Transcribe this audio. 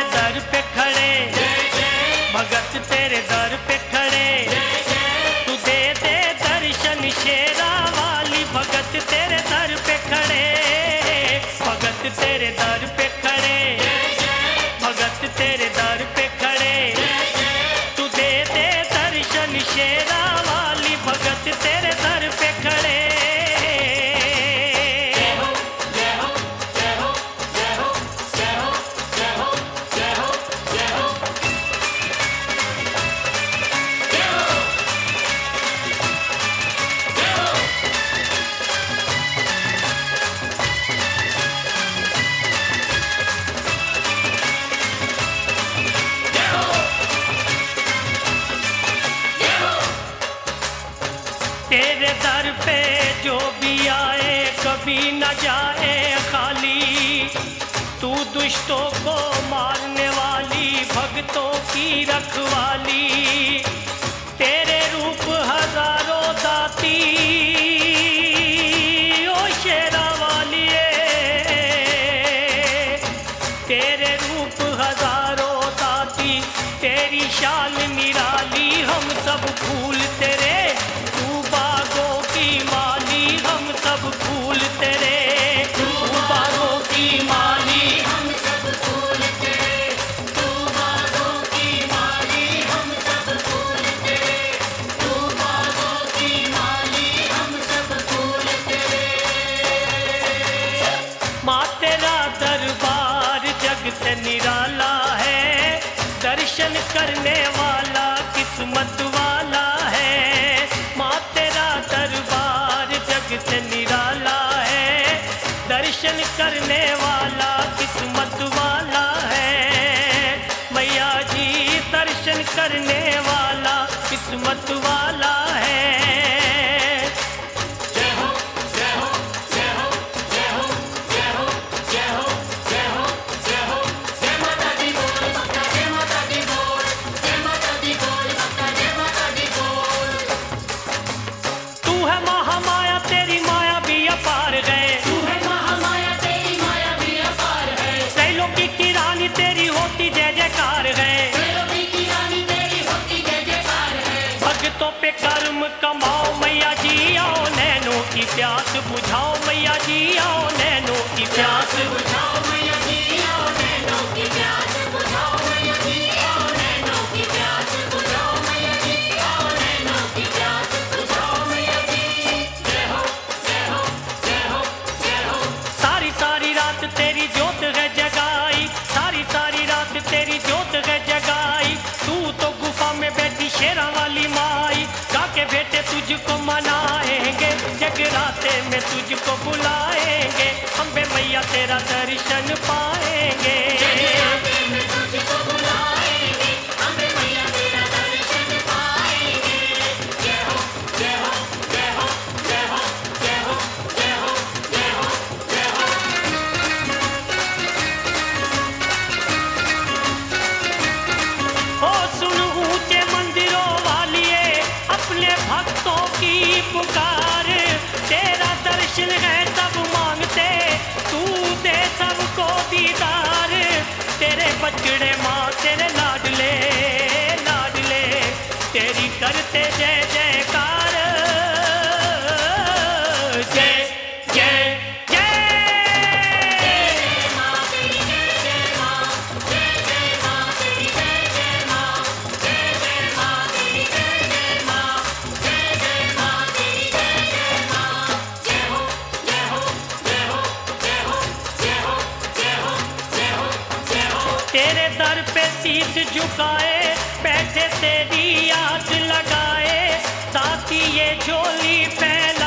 दर पे खड़े, भगत तेरे दर पे खड़े, तू दे दे दर्शन शेरा वाली। भगत तेरे दर पे खड़े, भगत तेरे दर पे खड़े, भगत तेरे दर पे खड़े, तू दे दे दर्शन शेरा वाली। भगत तेरे दर पे खड़े। तेरे दर पे जो भी आए कभी न जाए खाली। तू दुष्टों को मारने वाली, भक्तों की रखवाली। तेरे रूप हजारों दाती, ओ शेरा वालिए। तेरे रूप हजारों दाती, तेरी शान निराली। हम सब फूल तेरे, हम सब फूल तेरे, तू बागों की माली। हम सब फूल तेरे, तू बागों की माली। हम सब फूल तेरे, तू बागों की माली। हम सब फूल तेरे। माँ तेरा दरबार जग से निराला है, दर्शन करने वाला किस्मत वाला है। माँ तेरा दरबार जग से निराला है, दर्शन करने वाला किस्मत वाला है। मैया जी दर्शन करने वाला किस्मत वाला है। जय हो जय हो जय हो जय हो जय हो जय हो जय हो जय हो। जय माता दी बोल भक्ता, जय माता दी बोल, जय माता दी बोल भक्ता, जय माता दी बोल। तू है महामाया, तेरी माया भी अपार है। तू है महामाया, तेरी माया भी अपार है। त्रैलोकी की रानी तेरी होती जय जयकार है। त्रैलोकी की रानी तेरी होती जय जयकार है। भक्तों पे कर्म कमाओ मैया जी, आओ नैनों की प्यास बुझाओ मैया जी, आओ नैनों की प्यास बुझाओ मैया जी, आओ नैनों की प्यास बुझाओ मैया जी, आओ नैनों की प्यास बुझाओ मैया जी, आओ नैनों की प्यास बुझाओ मैया जी। जय हो जय हो जय हो जय हो। सारी सारी रात तेरी ज्योत है जगाई, सारी सारी रात तेरी ज्योत है जगाई। तू तो गुफा में बैठी शेरा वाली माई, जाके बेटे तुझको मनाएंगे, जगराते में तुझको बुलाएंगे। अम्बे मैया तेरा दर्शन पाएंगे, जगराते में तुझको बुलाएंगे। अम्बे मैया तेरा दर्शन पाएंगे। जय हो जय हो जय हो जय हो जय हो जय हो जय हो जय हो। हो सुन ऊंचे मंदिरों वालिए, अपने भक्तों की पुकार। तेरा दर्शन है सब मांगते, तू दे सबको दीदार। तेरे बछड़े माँ तेरे लाडले लाडले, तेरी करते जय जयकार। जय जय जय माँ तेरी, जय जय माँ, जय जय माँ तेरी, जय जय माँ, जय जय माँ तेरी, जय जय माँ, जय जय माँ तेरी, जय जय माँ। जय हो जय हो जय हो जय हो जय हो जय हो जय हो जय हो। तेरे दर पे शीश झुकाए बैठे तेरी याद लगाए, ताती ये झोली पहन